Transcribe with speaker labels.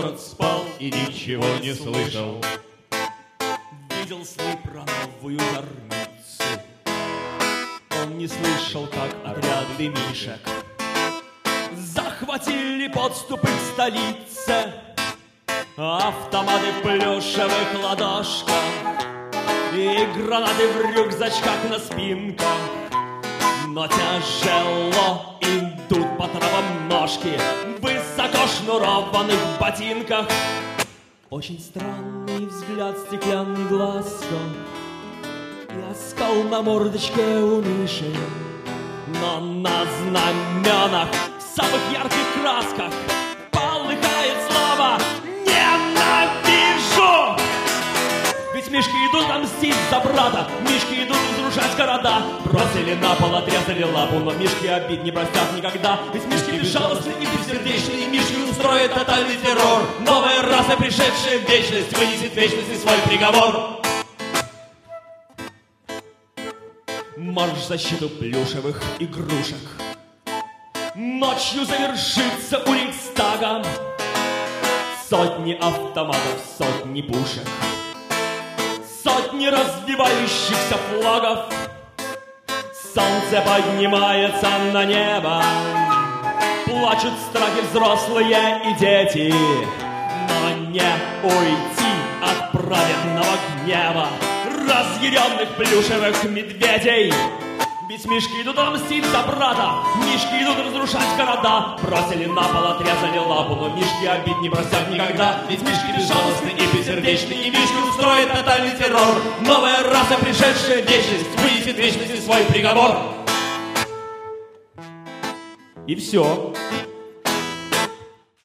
Speaker 1: город спал и ничего не слышал.
Speaker 2: Видел сны про новую зорницу. Он не слышал, как отряды мишек захватили подступы к столице. Автоматы в плюшевых ладошках и гранаты в рюкзачках на спинках. Но тяжело идут по травам ножки в высоко шнурованных ботинках. Очень странный взгляд, стеклянный глазка и оскал на мордочке у миши. Но на знаменах в самых ярких красках полыхает слово «Ненавижу!». Ведь мишки идут отмстить за брата, мишки идут разрушать города. Бросили на пол, отрезали лапу, но мишки обид не простят никогда. Ведь мишки безжалостны и бессердечны, и мишки устроят тотальный террор. Новая раса, пришедшая в вечность, вынесет в вечности свой приговор. Марш в защиту плюшевых игрушек ночью завершится у Рейхстага. Сотни автоматов, сотни пушек, сотни развивающихся флагов. Солнце поднимается на небо, плачут в страхе взрослые и дети. Но не уйти от праведного гнева разъяренных плюшевых медведей. Ведь мишки идут отмстить за брата, мишки идут разрушать города. Бросили на пол, отрезали лапу, но мишки обид не простят никогда. Ведь мишки безжалостны и бессердечны, и мишки устроят тотальный террор. Новая раса, пришедшая в вечность, вынесет в вечности свой приговор. И все.